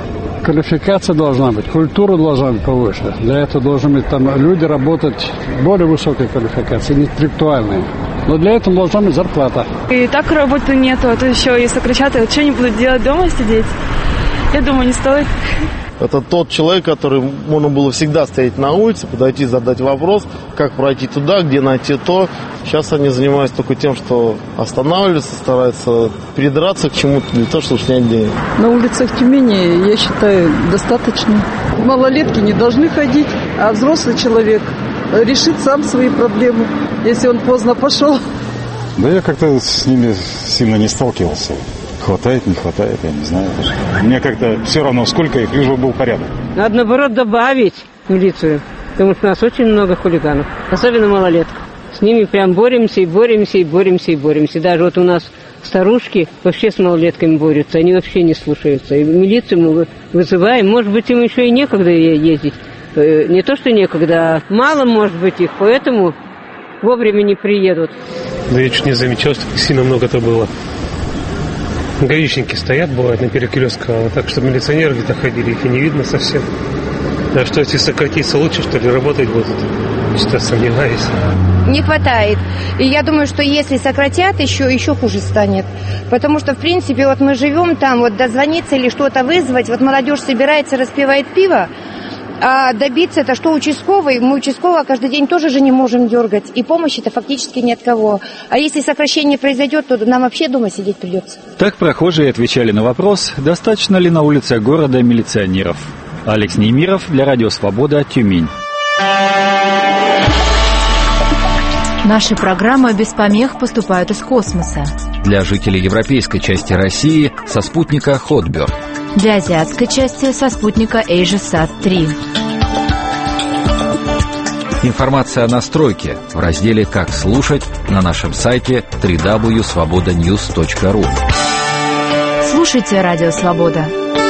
Speaker 19: квалификация должна быть, культура должна быть повыше. Для этого должны быть там люди работать более высокой квалификации, интеллектуальной. Но для этого должна быть зарплата.
Speaker 20: И так работы нету, а то еще и сократят, и что они будут делать дома сидеть? Я думаю, не стоит.
Speaker 21: Это тот человек, который можно было всегда стоять на улице, подойти, задать вопрос, как пройти туда, где найти то. Сейчас они занимаются только тем, что останавливаются, стараются придраться к чему-то для того, чтобы снять денег.
Speaker 22: На улицах Тюмени, я считаю, достаточно. Малолетки не должны ходить, а взрослый человек решит сам свои проблемы, если он поздно пошел.
Speaker 23: Да я как-то с ними сильно не сталкивался. Хватает, не хватает, я не знаю. Мне как-то все равно, сколько их, лишь бы был порядок.
Speaker 24: Надо, наоборот, добавить милицию, потому что у нас очень много хулиганов, особенно малолеток. С ними прям боремся и боремся и боремся и боремся. Даже вот у нас старушки вообще с малолетками борются, они вообще не слушаются. И милицию мы вызываем, может быть, им еще и некогда ездить. Не то, что некогда, а мало, может быть, их, поэтому вовремя не приедут.
Speaker 25: Да я чуть не замечал, что сильно много-то было. Гаишники стоят, бывает, на перекрестках, а так, чтобы милиционеры где-то ходили, их и не видно совсем. А что, если сократиться, лучше, что ли, работать будут? Что-то сомневаюсь.
Speaker 26: Не хватает. И я думаю, что если сократят, еще, еще хуже станет. Потому что, в принципе, вот мы живем там, вот дозвониться или что-то вызвать, вот молодежь собирается, распивает пиво, а добиться это, что участковый, мы участкового каждый день тоже же не можем дергать. И помощи-то фактически ни от кого. А если сокращение произойдет, то нам вообще дома сидеть придется.
Speaker 27: Так прохожие отвечали на вопрос, достаточно ли на улице города милиционеров. Алекс Немиров для Радио Свобода, Тюмень.
Speaker 16: Наши программы без помех поступают из космоса.
Speaker 5: Для жителей европейской части России со спутника Хотберг.
Speaker 16: Для азиатской части со спутника AsiaSat три.
Speaker 5: Информация о настройке в разделе «Как слушать» на нашем сайте дабл ю дабл ю дабл ю точка свобода ньюс точка ру.
Speaker 16: Слушайте Радио Свобода.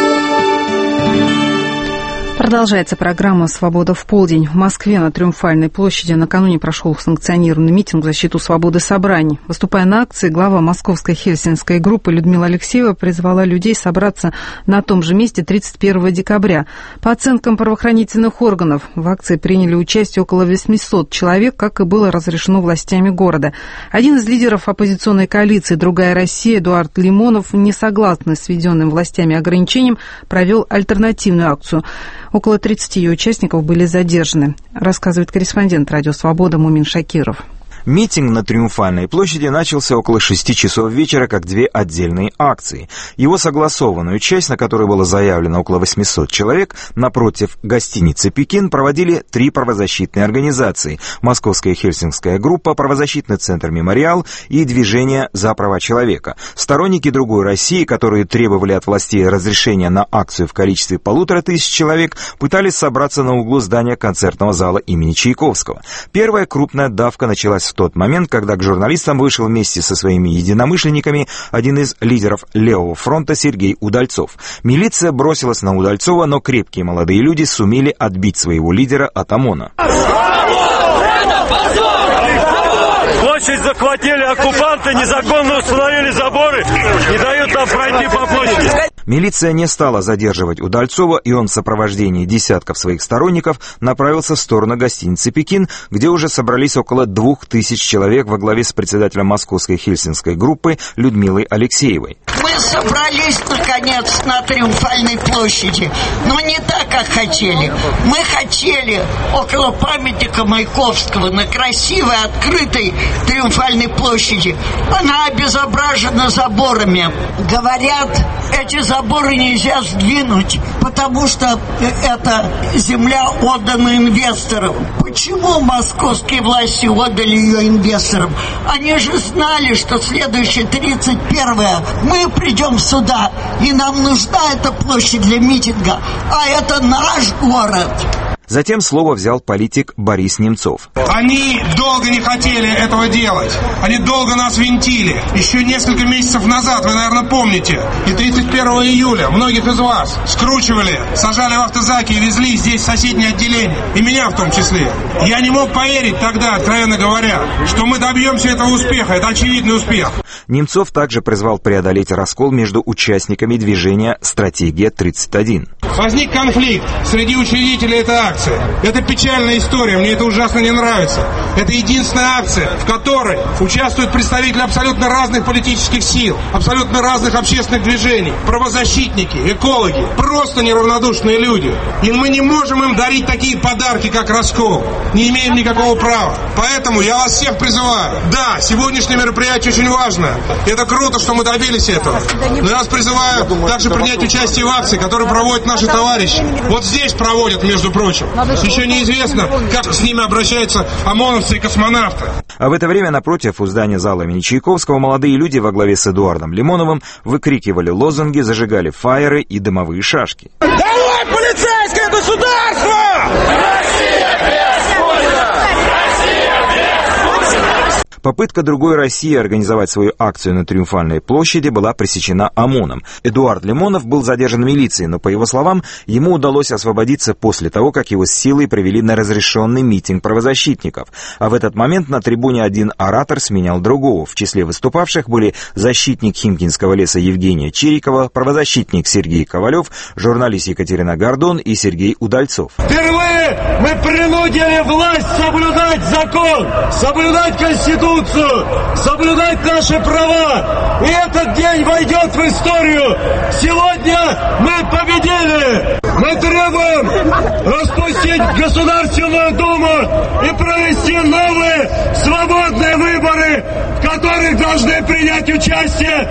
Speaker 1: Продолжается программа «Свобода в полдень». В Москве на Триумфальной площади накануне прошел санкционированный митинг в защиту свободы собраний. Выступая на акции, глава московской хельсинской группы Людмила Алексеева призвала людей собраться на том же месте тридцать первого декабря. По оценкам правоохранительных органов, в акции приняли участие около восемьсот человек, как и было разрешено властями города. Один из лидеров оппозиционной коалиции «Другая Россия» Эдуард Лимонов, не согласный с введенным властями ограничением, провел альтернативную акцию. Около тридцати ее участников были задержаны, рассказывает корреспондент «Радио Свобода» Мумин Шакиров.
Speaker 28: Митинг на Триумфальной площади начался около шести часов вечера как две отдельные акции. Его согласованную часть, на которой было заявлено около восьмисот человек, напротив гостиницы «Пекин» проводили три правозащитные организации: Московская хельсинская группа, правозащитный центр «Мемориал» и Движение за права человека. Сторонники «Другой России», которые требовали от властей разрешения на акцию в количестве полутора тысяч человек, пытались собраться на углу здания концертного зала имени Чайковского. Первая крупная давка началась в тот момент, когда к журналистам вышел вместе со своими единомышленниками один из лидеров Левого фронта Сергей Удальцов. Милиция бросилась на Удальцова, но крепкие молодые люди сумели отбить своего лидера от ОМОНа.
Speaker 29: Площадь захватили оккупанты, незаконно установили заборы, не дают нам пройти по площади.
Speaker 28: Милиция не стала задерживать Удальцова, и он в сопровождении десятков своих сторонников направился в сторону гостиницы «Пекин», где уже собрались около двух тысяч человек во главе с председателем Московской хельсинской группы Людмилой Алексеевой.
Speaker 30: Мы собрались, наконец, на Триумфальной площади, но не так, как хотели. Мы хотели около памятника Маяковского на красивой, открытой Триумфальной площади. Она обезображена заборами. Говорят, эти заборы нельзя сдвинуть, потому что это земля отдана инвесторам. Почему московские власти отдали ее инвесторам? Они же знали, что следующее тридцать первое мы придем сюда, и нам нужна эта площадь для митинга, а это наш город.
Speaker 28: Затем слово взял политик Борис Немцов.
Speaker 31: Они долго не хотели этого делать. Они долго нас винтили. Еще несколько месяцев назад, вы, наверное, помните, и тридцать первого июля многих из вас скручивали, сажали в автозаки и везли здесь в соседнее отделение. И меня в том числе. Я не мог поверить тогда, откровенно говоря, что мы добьемся этого успеха. Это очевидный успех.
Speaker 28: Немцов также призвал преодолеть раскол между участниками движения «Стратегия тридцать один».
Speaker 31: Возник конфликт среди учредителей этой акции. Это печальная история, мне это ужасно не нравится. Это единственная акция, в которой участвуют представители абсолютно разных политических сил, абсолютно разных общественных движений, правозащитники, экологи, просто неравнодушные люди. И мы не можем им дарить такие подарки, как раскол. Не имеем никакого права. Поэтому я вас всех призываю. Да, сегодняшнее мероприятие очень важно. Это круто, что мы добились этого. Но я вас призываю также принять участие в акции, которую проводят наши товарищи. Вот здесь проводят, между прочим. Еще неизвестно, как с ними обращаются ОМОНовцы и космонавты.
Speaker 28: А в это время напротив у здания зала имени Чайковского молодые люди во главе с Эдуардом Лимоновым выкрикивали лозунги, зажигали фаеры и дымовые шашки.
Speaker 29: Давай, полицейское государство! Россия беспутина! Россия беспутина!
Speaker 28: Попытка другой России организовать свою акцию на Триумфальной площади была пресечена ОМОНом. Эдуард Лимонов был задержан милицией, но, по его словам, ему удалось освободиться после того, как его с силой провели на разрешенный митинг правозащитников. А в этот момент на трибуне один оратор сменял другого. В числе выступавших были защитник Химкинского леса Евгения Чирикова, правозащитник Сергей Ковалев, журналист Екатерина Гордон и Сергей Удальцов.
Speaker 29: Впервые мы принудили власть соблюдать закон, соблюдать Конституцию, соблюдать наши права. И этот день войдет в историю. Сегодня мы победили. Мы требуем распустить Государственную Думу и провести новые свободные выборы, в которых должны принять участие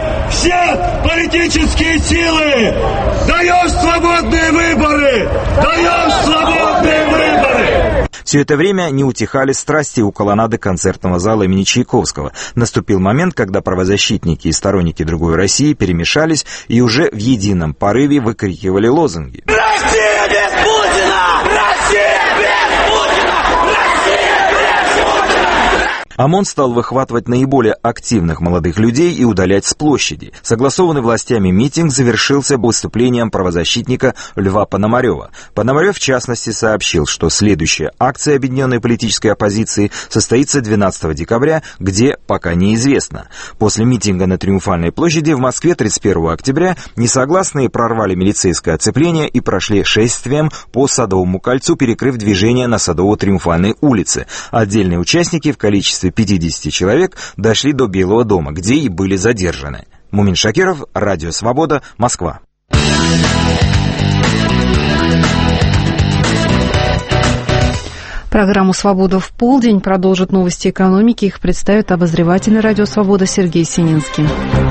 Speaker 29: все политические силы. Даешь свободные выборы! Даешь свободные выборы!
Speaker 28: Все это время не утихали страсти у колоннады концертного зала имени Чайковского. Наступил момент, когда правозащитники и сторонники другой России перемешались и уже в едином порыве выкрикивали лозунги.
Speaker 29: Россия без Путина! Россия без Путина! Россия без Путина!
Speaker 28: ОМОН стал выхватывать наиболее активных молодых людей и удалять с площади. Согласованный властями митинг завершился выступлением правозащитника Льва Пономарева. Пономарев, в частности, сообщил, что следующая акция объединенной политической оппозиции состоится двенадцатого декабря, где пока неизвестно. После митинга на Триумфальной площади в Москве тридцать первого октября несогласные прорвали милицейское оцепление и прошли шествием по Садовому кольцу, перекрыв движение на Садово-Триумфальной улице. Отдельные участники в количестве пятидесяти человек дошли до Белого дома, где и были задержаны. Мумин Шакиров, Радио Свобода, Москва.
Speaker 1: Программу «Свобода в полдень» продолжат новости экономики. Их представит обозреватель Радио Свобода Сергей Сининский.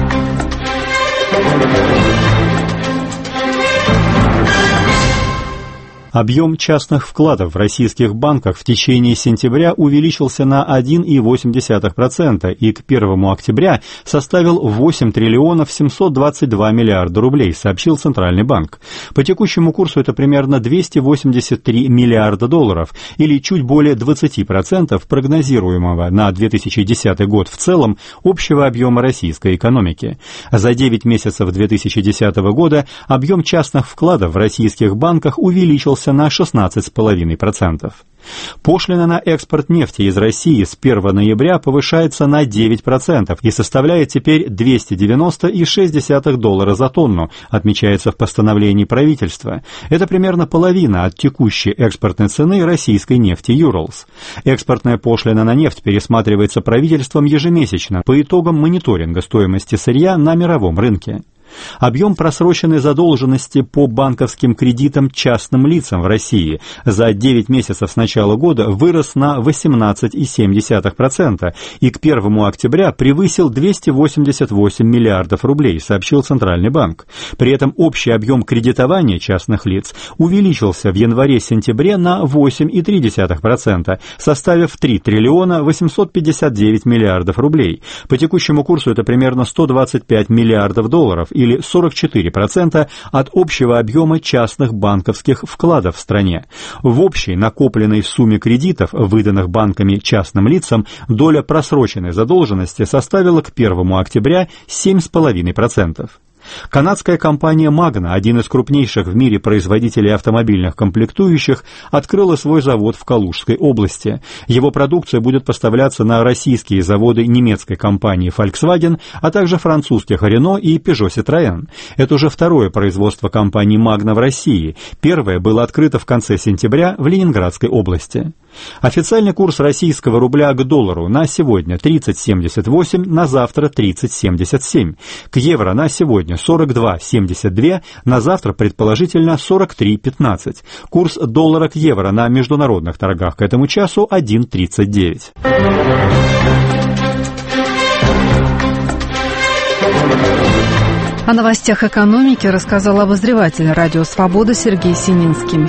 Speaker 27: Объем частных вкладов в российских банках в течение сентября увеличился на один целых восемь десятых процента и к первому октября составил восемь триллионов семьсот двадцать два миллиарда рублей, сообщил Центральный банк. По текущему курсу это примерно двести восемьдесят три миллиарда долларов, или чуть более двадцать процентов прогнозируемого на две тысячи десятый год в целом общего объема российской экономики. За девять месяцев две тысячи десятого года объем частных вкладов в российских банках увеличился на шестнадцать целых пять десятых процента. Пошлина на экспорт нефти из России с первого ноября повышается на девять процентов и составляет теперь двести девяносто целых шесть десятых доллара за тонну, отмечается в постановлении правительства. Это примерно половина от текущей экспортной цены российской нефти «Юралс». Экспортная пошлина на нефть пересматривается правительством ежемесячно по итогам мониторинга стоимости сырья на мировом рынке. Объем просроченной задолженности по банковским кредитам частным лицам в России за девять месяцев с начала года вырос на восемнадцать целых семь десятых процента и к первому октября превысил двести восемьдесят восемь миллиардов рублей, сообщил Центральный банк. При этом общий объем кредитования частных лиц увеличился в январе-сентябре на восемь целых три десятых процента, составив три триллиона восемьсот пятьдесят девять миллиардов рублей. По текущему курсу это примерно сто двадцать пять миллиардов долларов, или сорок четыре процента от общего объема частных банковских вкладов в стране. В общей накопленной сумме кредитов, выданных банками частным лицам, доля просроченной задолженности составила к первому октября семь целых пять десятых процента. Канадская компания Magna, один из крупнейших в мире производителей автомобильных комплектующих, открыла свой завод в Калужской области. Его продукция будет поставляться на российские заводы немецкой компании Volkswagen, а также французских Renault и Peugeot Citroën. Это уже второе производство компании Magna в России. Первое было открыто в конце сентября в Ленинградской области. Официальный курс российского рубля к доллару на сегодня тридцать семьдесят восемь, на завтра тридцать семьдесят семь. К евро на сегодня сорок два семьдесят два, на завтра предположительно сорок три пятнадцать. Курс доллара к евро на международных торгах к этому часу один тридцать девять.
Speaker 1: О новостях экономики рассказал обозреватель «Радио Свобода» Сергей Сининский.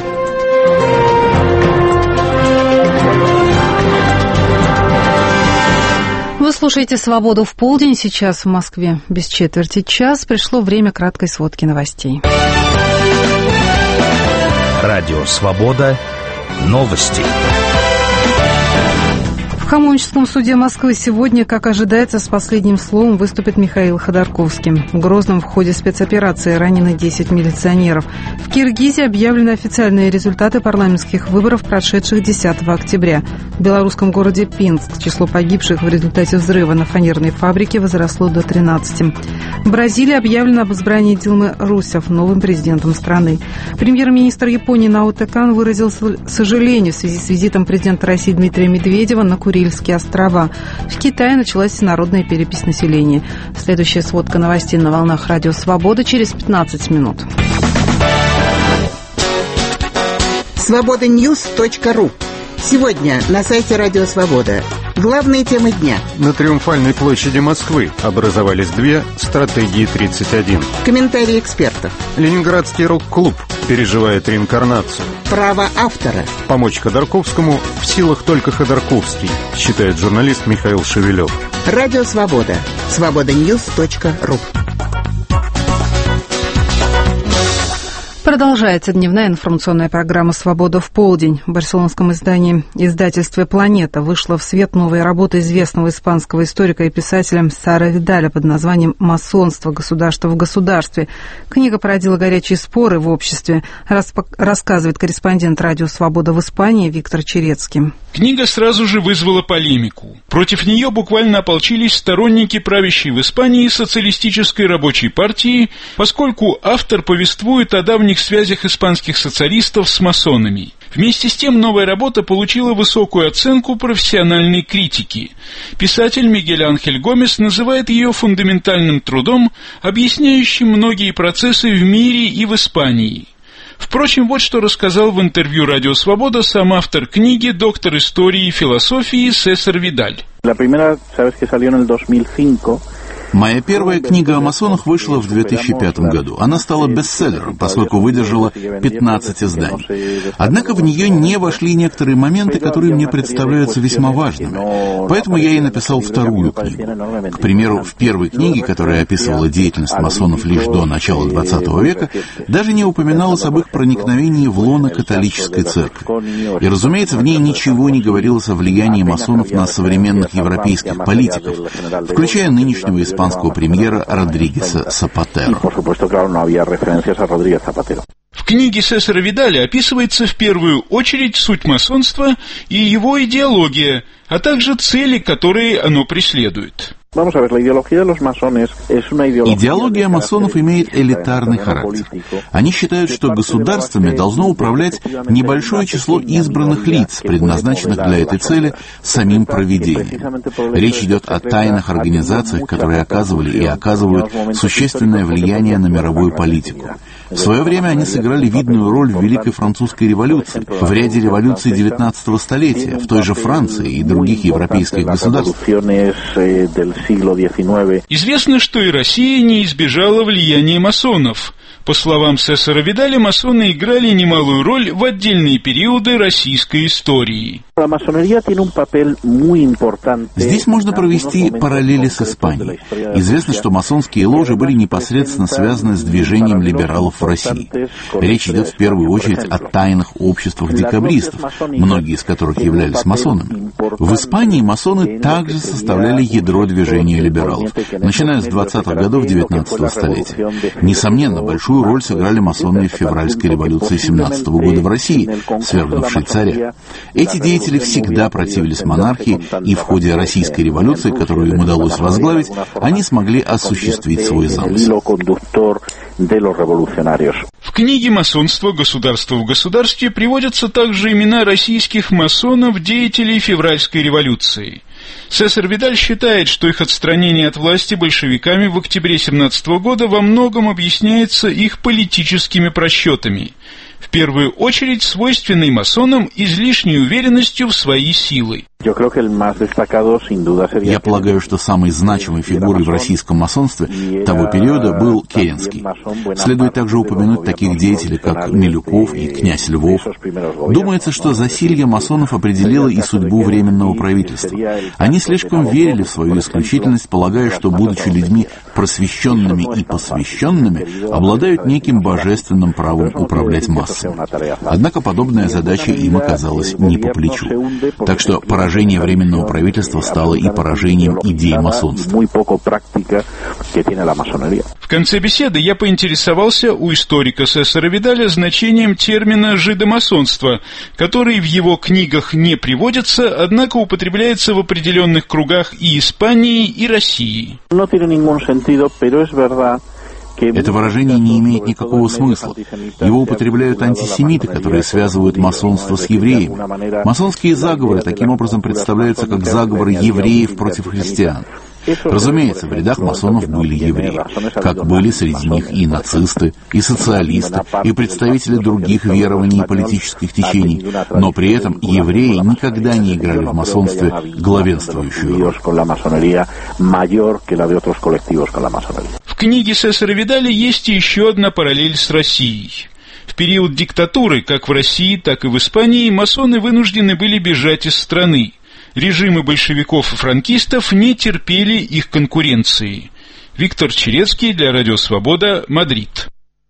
Speaker 1: Вы слушаете «Свободу в полдень». Сейчас в Москве без четверти час. Пришло время краткой сводки новостей.
Speaker 2: Радио «Свобода». Новости.
Speaker 1: В Хамовническом суде Москвы сегодня, как ожидается, с последним словом выступит Михаил Ходорковский. В Грозном в ходе спецоперации ранены десять милиционеров. В Киргизии объявлены официальные результаты парламентских выборов, прошедших десятого октября. В белорусском городе Пинск число погибших в результате взрыва на фанерной фабрике возросло до тринадцати. В Бразилии объявлено об избрании Дилмы Русеф новым президентом страны. Премьер-министр Японии Наото Кан выразил сожаление в связи с визитом президента России Дмитрия Медведева на Курильские острова. В Китае началась всенародная перепись населения. Следующая сводка новостей на волнах Радио Свобода через пятнадцать минут.
Speaker 4: свобода ньюс точка ру. Сегодня на сайте Радио Свобода. Главные темы дня.
Speaker 6: На Триумфальной площади Москвы образовались две стратегии тридцать один.
Speaker 4: Комментарии экспертов.
Speaker 6: Ленинградский рок-клуб переживает реинкарнацию.
Speaker 4: Право автора.
Speaker 6: Помочь Ходорковскому в силах только Ходорковский, считает журналист Михаил Шевелев.
Speaker 4: Радио Свобода. свобода ньюс точка ру.
Speaker 1: Продолжается дневная информационная программа «Свобода в полдень». В барселонском издании издательства «Планета» вышла в свет новая работа известного испанского историка и писателя Сара Видаля под названием «Масонство. Государство в государстве». Книга породила горячие споры в обществе, рассказывает корреспондент «Радио Свобода» в Испании Виктор Черецкий.
Speaker 7: Книга сразу же вызвала полемику. Против нее буквально ополчились сторонники правящей в Испании социалистической рабочей партии, поскольку автор повествует о давних связях испанских социалистов с масонами. Вместе с тем, новая работа получила высокую оценку профессиональной критики. Писатель Мигель Анхель Гомес называет ее фундаментальным трудом, объясняющим многие процессы в мире и в Испании. Впрочем, вот что рассказал в интервью «Радио Свобода» сам автор книги, доктор истории и философии Сесар Видаль.
Speaker 8: Моя первая книга о масонах вышла в две тысячи пятом году. Она стала бестселлером, поскольку выдержала пятнадцать изданий. Однако в нее не вошли некоторые моменты, которые мне представляются весьма важными. Поэтому я и написал вторую книгу. К примеру, в первой книге, которая описывала деятельность масонов лишь до начала двадцатого века, даже не упоминалось об их проникновении в лоно католической церкви. И, разумеется, в ней ничего не говорилось о влиянии масонов на современных европейских политиков, включая нынешнего испанского испанского премьера Родригеса Сапатеро.
Speaker 7: В книге Сесара Видаля описывается в первую очередь суть масонства и его идеология, а также цели, которые оно преследует.
Speaker 8: Идеология масонов имеет элитарный характер. Они считают, что государствами должно управлять небольшое число избранных лиц, предназначенных для этой цели самим провидением. Речь идет о тайных организациях, которые оказывали и оказывают существенное влияние на мировую политику. В свое время они сыграли видную роль в Великой Французской революции, в ряде революций девятнадцатого столетия, в той же Франции и других европейских государствах.
Speaker 7: Известно, что и Россия не избежала влияния масонов. По словам Сесара Видаля, масоны играли немалую роль в отдельные периоды российской истории.
Speaker 8: Здесь можно провести параллели с Испанией. Известно, что масонские ложи были непосредственно связаны с движением либералов в России. Речь идет в первую очередь о тайных обществах декабристов, многие из которых являлись масонами. В Испании масоны также составляли ядро движения либералов, начиная с двадцатых годов девятнадцатого столетия. Несомненно, большую роль сыграли масоны в февральской революции семнадцатого года в России, свергнувшей царя. Эти деятели всегда противились монархии, и в ходе российской революции, которую им удалось возглавить, они смогли осуществить свой замысел.
Speaker 7: В книге «Масонство. Государство в государстве» приводятся также имена российских масонов, деятелей февральской революции. Сесар Видаль считает, что их отстранение от власти большевиками в октябре семнадцатого года во многом объясняется их политическими просчетами, в первую очередь свойственной масонам излишней уверенностью в свои силы.
Speaker 8: Я полагаю, что самой значимой фигурой в российском масонстве того периода был Керенский. Следует также упомянуть таких деятелей, как Милюков и князь Львов. Думается, что засилье масонов определило и судьбу Временного правительства. Они слишком верили в свою исключительность, полагая, что, будучи людьми просвещенными и посвященными, обладают неким божественным правом управлять массами. Однако подобная задача им оказалась не по плечу. Так что поражение Поражение Временного правительства стало и поражением идей масонства.
Speaker 7: В конце беседы я поинтересовался у историка Сесара Видаля значением термина «жидомасонство», который в его книгах не приводится, однако употребляется в определенных кругах и Испании, и России.
Speaker 8: Это выражение не имеет никакого смысла. Его употребляют антисемиты, которые связывают масонство с евреями. Масонские заговоры таким образом представляются как заговоры евреев против христиан. Разумеется, в рядах масонов были евреи, как были среди них и нацисты, и социалисты, и представители других верований и политических течений, но при этом евреи никогда не играли в масонстве главенствующую роль.
Speaker 7: В книге Сесара Видаля есть еще одна параллель с Россией. В период диктатуры, как в России, так и в Испании, масоны вынуждены были бежать из страны. Режимы большевиков и франкистов не терпели их конкуренции. Виктор Черецкий для Радио Свобода, Мадрид.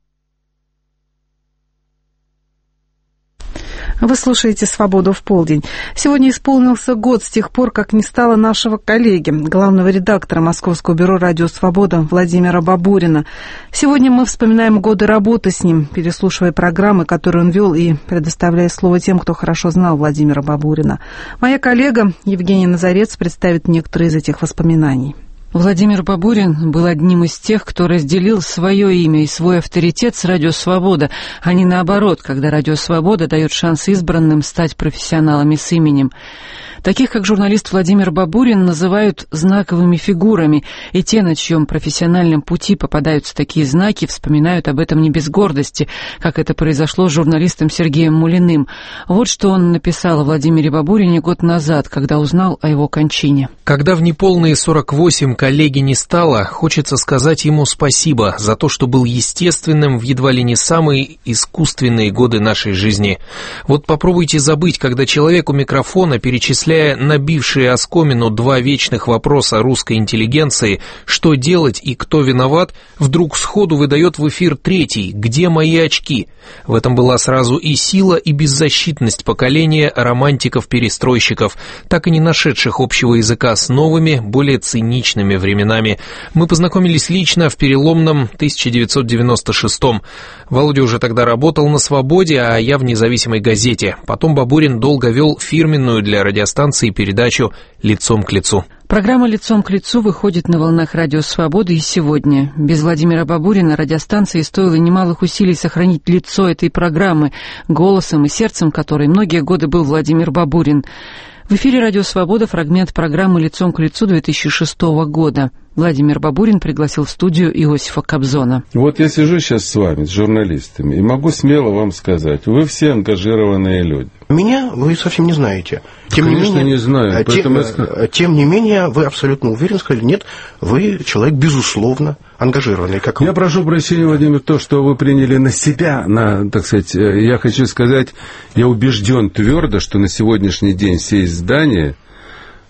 Speaker 1: Вы слушаете «Свободу в полдень». Сегодня исполнился год с тех пор, как не стало нашего коллеги, главного редактора Московского бюро «Радио Свобода» Владимира Бабурина. Сегодня мы вспоминаем годы работы с ним, переслушивая программы, которые он вел, и предоставляя слово тем, кто хорошо знал Владимира Бабурина. Моя коллега Евгения Назарец представит некоторые из этих воспоминаний.
Speaker 3: Владимир Бабурин был одним из тех, кто разделил свое имя и свой авторитет с «Радио Свобода», а не наоборот, когда «Радио Свобода» дает шанс избранным стать профессионалами с именем. Таких, как журналист Владимир Бабурин, называют знаковыми фигурами, и те, на чьем профессиональном пути попадаются такие знаки, вспоминают об этом не без гордости, как это произошло с журналистом Сергеем Мулиным. Вот что он написал о Владимире Бабурине год назад, когда узнал о его кончине.
Speaker 9: Когда в неполные сорок восемь коллеги не стало, хочется сказать ему спасибо за то, что был естественным в едва ли не самые искусственные годы нашей жизни. Вот попробуйте забыть, когда человек у микрофона, перечисляя набившие оскомину два вечных вопроса русской интеллигенции, что делать и кто виноват, вдруг сходу выдает в эфир третий «Где мои очки?». В этом была сразу и сила, и беззащитность поколения романтиков-перестройщиков, так и не нашедших общего языка с новыми, более циничными временами. Мы познакомились лично в переломном тысяча девятьсот девяносто шестом. Володя уже тогда работал на «Свободе», а я в «Независимой газете». Потом Бабурин долго вел фирменную для радиостанции передачу «Лицом к лицу».
Speaker 3: Программа «Лицом к лицу» выходит на волнах Радио Свободы и сегодня. Без Владимира Бабурина радиостанции стоило немалых усилий сохранить лицо этой программы, голосом и сердцем которой многие годы был Владимир Бабурин. В эфире «Радио Свобода» фрагмент программы «Лицом к лицу» две тысячи шестого года. Владимир Бабурин пригласил в студию Иосифа Кобзона.
Speaker 10: Вот я сижу сейчас с вами, с журналистами, и могу смело вам сказать, вы все ангажированные люди.
Speaker 11: Меня вы совсем не знаете. Тем
Speaker 10: Конечно, не, менее,
Speaker 11: не
Speaker 10: знаю.
Speaker 11: Тем, я... тем не менее, вы абсолютно уверены, сказали, нет, вы человек, безусловно, ангажированный. Как
Speaker 10: я
Speaker 11: вы.
Speaker 10: прошу прощения, Владимир, то, что вы приняли на себя, на, так сказать, я хочу сказать, я убежден твердо, что на сегодняшний день все издания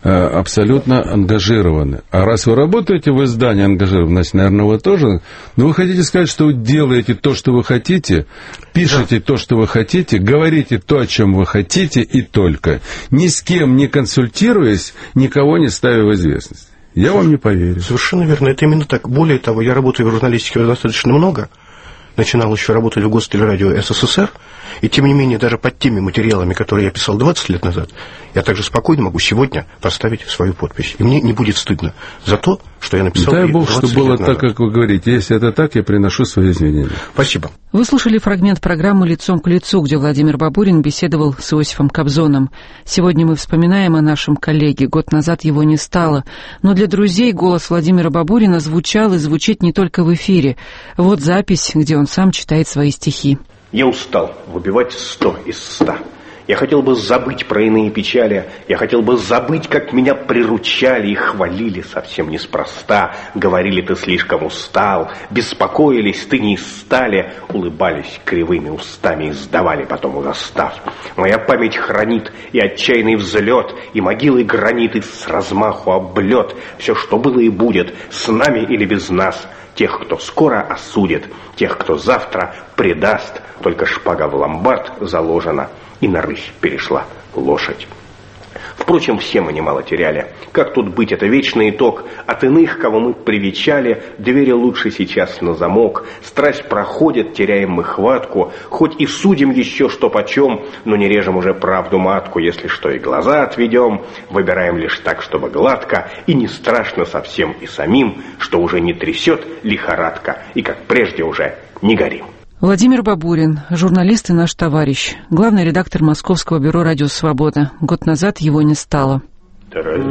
Speaker 10: абсолютно ангажированы. А раз вы работаете в издании ангажированы, значит, наверное, вы тоже... Но вы хотите сказать, что вы делаете то, что вы хотите, пишете да. то, что вы хотите, говорите то, о чем вы хотите, и только. Ни с кем не консультируясь, никого не ставя в известность. Я вам не поверю.
Speaker 11: Совершенно верно. Это именно так. Более того, я работаю в журналистике достаточно много. Начинал еще работать в Гостелерадио СССР. И тем не менее, даже под теми материалами, которые я писал двадцать лет назад, я также спокойно могу сегодня поставить свою подпись. И мне не будет стыдно за то, что я написал
Speaker 10: Дай Бог, что было
Speaker 11: назад.
Speaker 10: Так, как вы говорите. Если это так, я приношу свои извинения.
Speaker 11: Спасибо.
Speaker 3: Вы слушали фрагмент программы «Лицом к лицу», где Владимир Бабурин беседовал с Иосифом Кобзоном. Сегодня мы вспоминаем о нашем коллеге. Год назад его не стало. Но для друзей голос Владимира Бабурина звучал и звучит не только в эфире. Вот запись, где он сам читает свои стихи.
Speaker 12: Я устал выбивать сто из ста. Я хотел бы забыть про иные печали. Я хотел бы забыть, как меня приручали и хвалили совсем неспроста. Говорили, ты слишком устал, беспокоились, ты не из стали, улыбались кривыми устами и сдавали потом узастав. Моя память хранит и отчаянный взлет, и могилы граниты с размаху облет. Все, что было и будет, с нами или без нас. Тех, кто скоро осудит, тех, кто завтра предаст. Только шпага в ломбард заложена, и на рысь перешла лошадь. Впрочем, все мы немало теряли. Как тут быть, это вечный итог. От иных, кого мы привечали, двери лучше сейчас на замок. Страсть проходит, теряем мы хватку. Хоть и судим еще что почем, но не режем уже правду матку. Если что, и глаза отведем. Выбираем лишь так, чтобы гладко. И не страшно совсем и самим, что уже не трясет лихорадка. И как прежде уже не горим.
Speaker 3: Владимир Бабурин, журналист и наш товарищ, главный редактор Московского бюро «Радио Свобода». Год назад его не стало.
Speaker 12: Да разве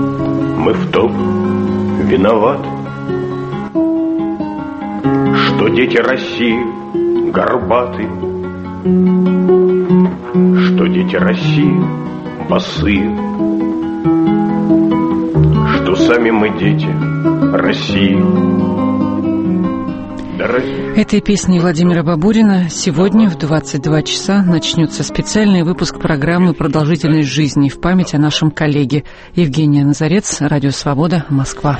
Speaker 12: мы в том виноваты, что дети России горбаты, что дети России босые, что сами мы дети России?
Speaker 3: Этой песней Владимира Бабурина сегодня в двадцать два часа начнется специальный выпуск программы «Продолжительность жизни» в память о нашем коллеге. Евгения Назарец, Радио Свобода, Москва.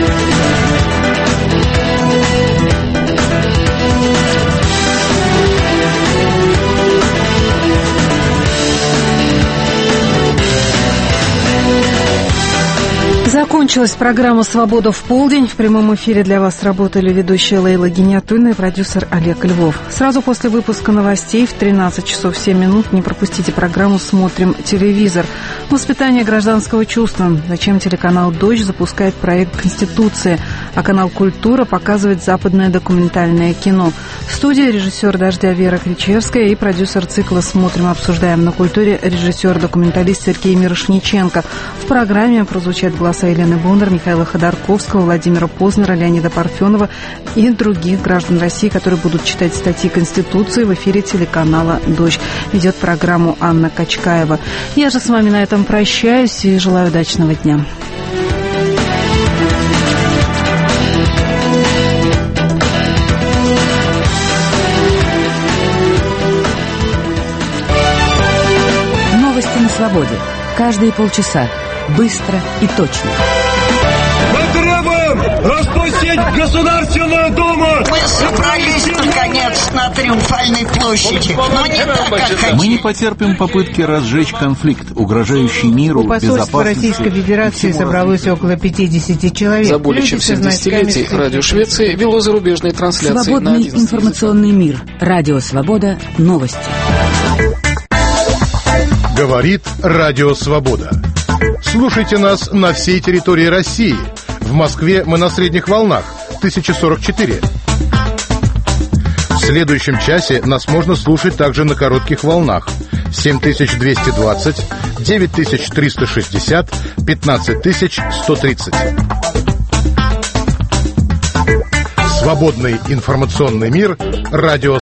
Speaker 1: Закончилась программа «Свобода в полдень». В прямом эфире для вас работали ведущая Лейла Гиниатульна и продюсер Олег Львов. Сразу после выпуска новостей в тринадцать часов семь минут не пропустите программу «Смотрим телевизор». Воспитание гражданского чувства. Зачем телеканал «Дождь» запускает проект «Конституция», а канал «Культура» показывает западное документальное кино. В студии режиссер «Дождя» Вера Кричевская и продюсер цикла «Смотрим, обсуждаем» на культуре режиссер-документалист Сергей Мирошниченко. В программе прозвучат голоса Елены Бондар, Михаила Ходорковского, Владимира Познера, Леонида Парфенова и других граждан России, которые будут читать статьи Конституции в эфире телеканала «Дождь». Ведет программу Анна Качкаева. Я же с вами на этом прощаюсь и желаю удачного дня.
Speaker 13: Новости на свободе. Каждые полчаса. Быстро и точно.
Speaker 29: Мы требуем распустить Государственную Думу!
Speaker 30: Мы собрались, наконец, на Триумфальной площади, но не так, как хотели.
Speaker 8: Мы не потерпим попытки разжечь конфликт, угрожающий миру,
Speaker 14: безопасности. У посольства Российской Федерации собралось около пятидесяти человек.
Speaker 15: За более чем семь десятилетий радио Швеции вело зарубежные трансляции.
Speaker 13: Свободный информационный мир. Радио Свобода. Новости.
Speaker 17: Говорит Радио Свобода. Слушайте нас на всей территории России. В Москве мы на средних волнах тысяча сорок четыре. В следующем часе нас можно слушать также на коротких волнах семь тысяч двести двадцать, девять тысяч триста шестьдесят, пятнадцать тысяч сто тридцать. Свободный информационный мир. Радио